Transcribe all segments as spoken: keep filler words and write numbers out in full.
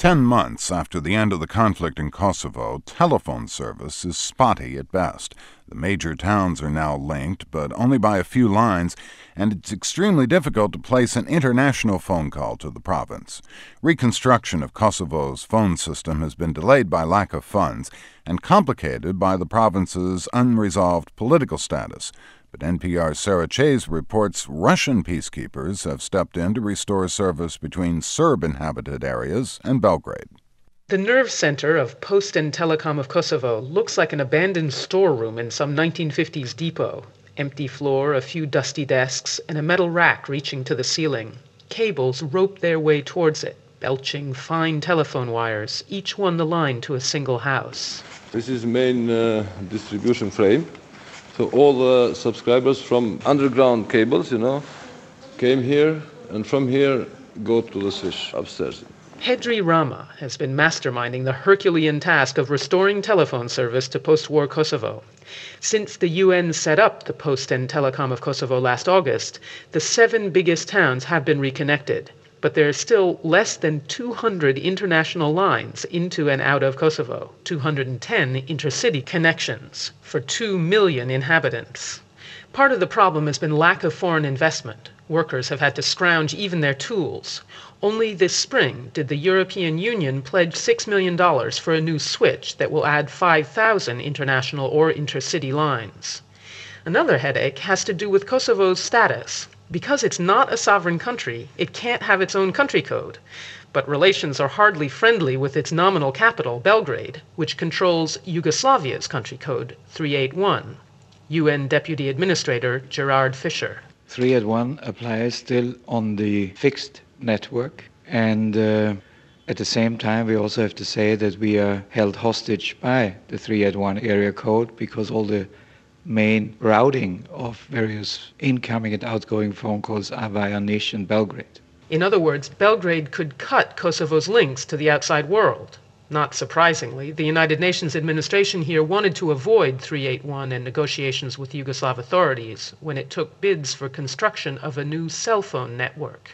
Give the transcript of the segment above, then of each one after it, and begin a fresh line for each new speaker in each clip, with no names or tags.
Ten months after the end of the conflict in Kosovo, telephone service is spotty at best. The major towns are now linked, but only by a few lines, and it's extremely difficult to place an international phone call to the province. Reconstruction of Kosovo's phone system has been delayed by lack of funds and complicated by the province's unresolved political status. But N P R's Sarah Chase reports Russian peacekeepers have stepped in to restore service between Serb-inhabited areas and Belgrade.
The nerve center of Post and Telecom of Kosovo looks like an abandoned storeroom in some nineteen fifties depot. Empty floor, a few dusty desks, and a metal rack reaching to the ceiling. Cables rope their way towards it, belching fine telephone wires, each one the line to a single house.
This is main uh, distribution frame. So all the subscribers from underground cables, you know, came here, and from here go to the switch upstairs.
Hedri Rama has been masterminding the Herculean task of restoring telephone service to post-war Kosovo. Since the U N set up the Post and Telecom of Kosovo last August, the seven biggest towns have been reconnected. But there are still less than two hundred international lines into and out of Kosovo, two hundred ten intercity connections for two million inhabitants. Part of the problem has been lack of foreign investment. Workers have had to scrounge even their tools. Only this spring did the European Union pledge six million dollars for a new switch that will add five thousand international or intercity lines. Another headache has to do with Kosovo's status. Because it's not a sovereign country, it can't have its own country code. But relations are hardly friendly with its nominal capital, Belgrade, which controls Yugoslavia's country code, three eighty-one. U N Deputy Administrator Gerard Fischer.
three eighty-one applies still on the fixed network, and uh, at the same time we also have to say that we are held hostage by the three eighty-one area code because all the main routing of various incoming and outgoing phone calls are via Niš and Belgrade.
In other words, Belgrade could cut Kosovo's links to the outside world. Not surprisingly, the United Nations administration here wanted to avoid three eighty-one and negotiations with Yugoslav authorities when it took bids for construction of a new cell phone network.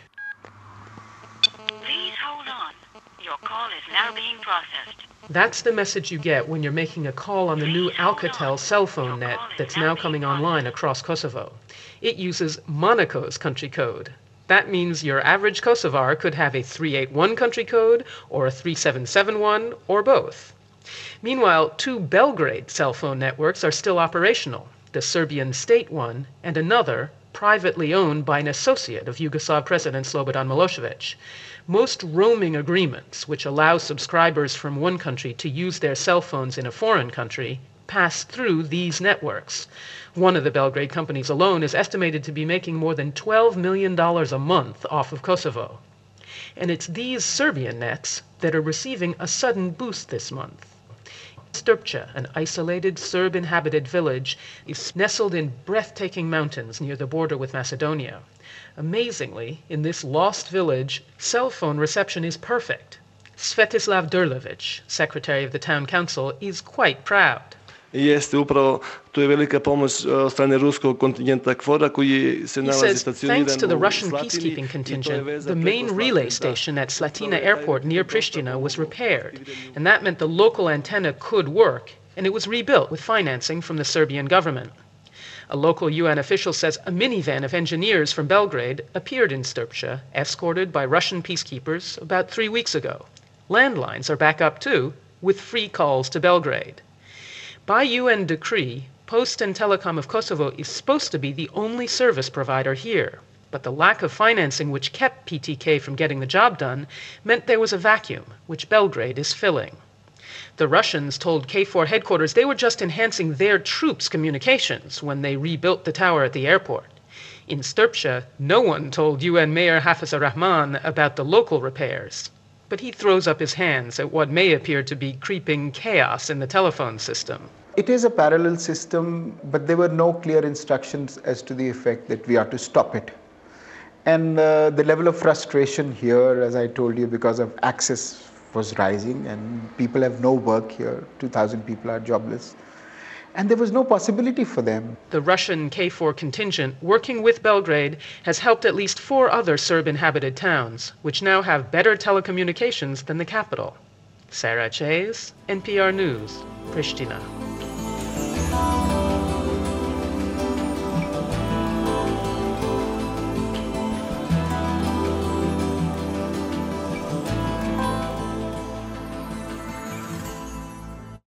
Please hold on. Your call is now being processed.
That's the message you get when you're making a call on the new Alcatel cell phone net that's now coming online across Kosovo. It uses Monaco's country code. That means your average Kosovar could have a three eighty-one country code or a three seven seven one or both. Meanwhile, two Belgrade cell phone networks are still operational, the Serbian state one and another privately owned by an associate of Yugoslav President Slobodan Milosevic. Most roaming agreements, which allow subscribers from one country to use their cell phones in a foreign country, pass through these networks. One of the Belgrade companies alone is estimated to be making more than twelve million dollars a month off of Kosovo. And it's these Serbian nets that are receiving a sudden boost this month. Strpća, an isolated Serb-inhabited village, is nestled in breathtaking mountains near the border with Macedonia. Amazingly, in this lost village, cell phone reception is perfect. Svetislav Drlevic, secretary of the town council, is quite proud.
Jeste upravo, tu je velika pomoć od strane ruskog kontingenta KFOR-a koji se nalazi
stationiran u Slatini.
He
Thanks to the Russian peacekeeping contingent, the main relay station at Slatina airport near Pristina was repaired, and that meant the local antenna could work, and it was rebuilt with financing from the Serbian government. A local U N official says a minivan of engineers from Belgrade appeared in Strpća, escorted by Russian peacekeepers, about three weeks ago. Landlines are back up too, with free calls to Belgrade. By U N decree, Post and Telecom of Kosovo is supposed to be the only service provider here, but the lack of financing which kept P T K from getting the job done meant there was a vacuum, which Belgrade is filling. The Russians told K four headquarters they were just enhancing their troops' communications when they rebuilt the tower at the airport. In Strpća, no one told U N Mayor Hafizur Rahman about the local repairs. But he throws up his hands at what may appear to be creeping chaos in the telephone system.
It is a parallel system, but there were no clear instructions as to the effect that we are to stop it. And uh, the level of frustration here, as I told you, because of access was rising and people have no work here. two thousand people are jobless. and there was no possibility for them.
The Russian K four contingent, working with Belgrade, has helped at least four other Serb-inhabited towns, which now have better telecommunications than the capital. Sarah Chase, N P R News, Pristina.